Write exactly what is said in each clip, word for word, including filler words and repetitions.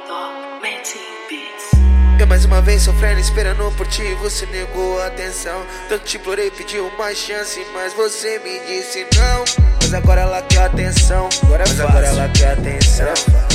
Eu mais uma vez sofrendo, esperando por ti, você negou a atenção. Tanto te implorei, pedi uma chance, mas você me disse não. Mas agora ela quer atenção, agora mas agora ela quer atenção.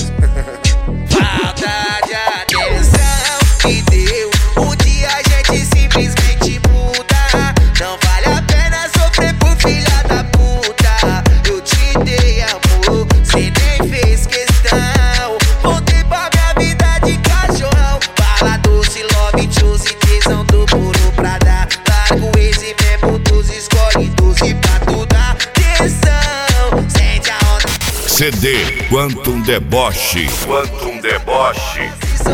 Falta de atenção que deu, um dia a gente simplesmente muda. Não vale a pena sofrer por filha da puta. Eu te dei amor, cê nem fez questão. Voltei pra minha vida de cachorrão. Fala doce, love, juice, tesão do puro pra dar. Largo esse mesmo dos, escolhe doze pra tu dar atenção. Sente a onda. C D Quantum Deboche. Quantum Deboche.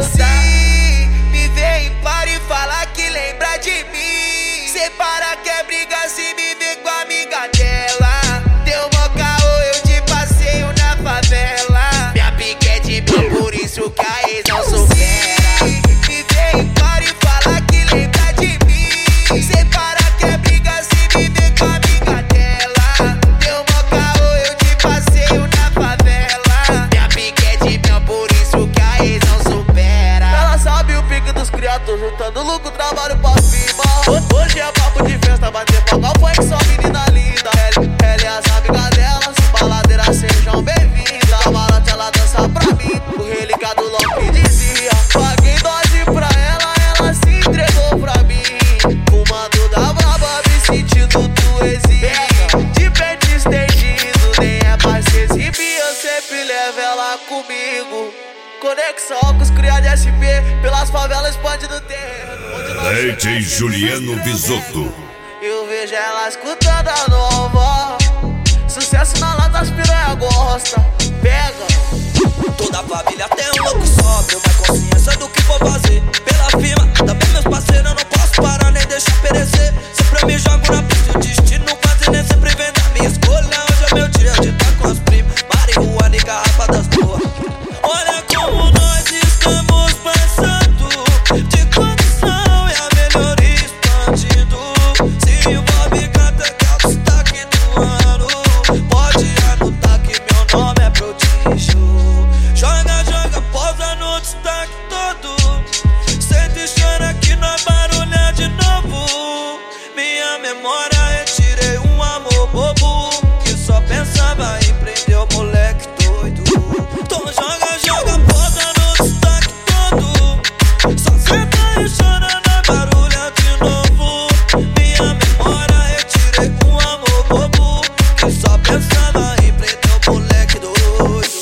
Se me vê e para e fala que lembra de mim. Separa, quer brigar se me vê com a amiga dela. Deu mó caô, eu te passeio na favela. Minha pique é de bom, por isso que a ex não supera. Me vê e para e fala que lembra de mim. Separa, quer brigar se me vê com a amiga dela. Deu mó caô, eu te passeio na favela. Minha pique é de bom, por isso que a ex não supera. Ela sabe o pique dos criados, juntando lucro, trabalho pra cima. Hoje é papo de festa, bater palma, foi que só menina linda. Ela e as amigas dela, se baladeira sejam bem-vindas. Camarote ela dança pra mim, o relicado logo dizia. Paguei dose pra ela, ela se entregou pra mim. Fumando da braba, me sentindo tu exige. De pente estendido, nem é pra se exibir. Eu sempre levo ela comigo. Conexão com os criados de S P, pelas favelas expande do terreno. D J Juliano Bisotto. Eu vejo ela escutando a nova. Sucesso na lata, as piranha gosta. Pega. Toda a família tem um louco sóbrio, mas consciência do que vou fazer. Pela firma, também meus parceiros, eu não posso parar nem deixar perecer. Sempre eu me jogo na pista, o destino quase nem sempre vem da minha escolha. Hoje é meu dia de estar com as primas, marihuana e garrafa das boas. Olha como nós estamos passando de condição e a melhoria expandindo. Se envolve, canta que é o destaque do ano. Pode anotar que meu nome é prodígio. Joga, joga, pousa no destaque todo. Sente e chora que nós barulha de novo. Minha memória retirei um amor bobo que só pensava em prender o moleque doido. Então joga, joga, pousa no destaque todo. Só senta e chora na barulha de novo. Minha memória retirei um amor bobo que só pensava em prender o moleque doido.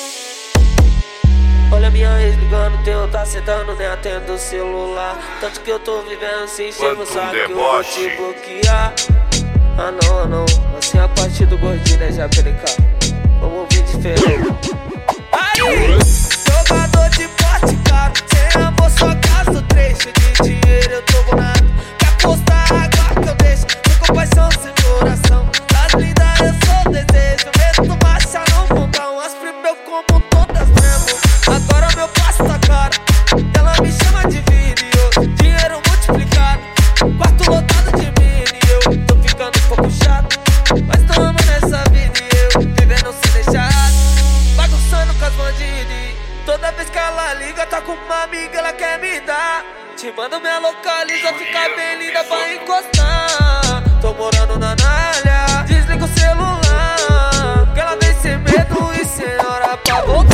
Olha minha ex ligando, teu tá sentando, nem atendo o celular. Tanto que eu tô vivendo sem encher o saco que eu vou te bloquear. Ah não, ah não, assim a parte do gordinho, né, já brincar. Vamos ouvir diferente. Aí, jogador de porte caro, sem amor só gasto três. Cheio de dinheiro eu tô bonado. Quer apostar água que eu deixo, com compaixão sem coração. Das lindas eu sou desejo, meto marcha no montão. As primas eu como todas mesmo. Agora meu passo tá caro, ela me chama de vídeo. Dinheiro multiplicado, quarto lotado de mini. Eu tô ficando um pouco chato, mas tô amando essa vida e eu vivendo sem deixar. Bagunçando com as bandidas. Toda vez que ela liga, tá com uma amiga, ela quer me dar. Te mando minha localiza, fica bem linda pra encostar. Tô morando na Nália, desliga o celular, que ela vem sem medo e sem hora pra voltar.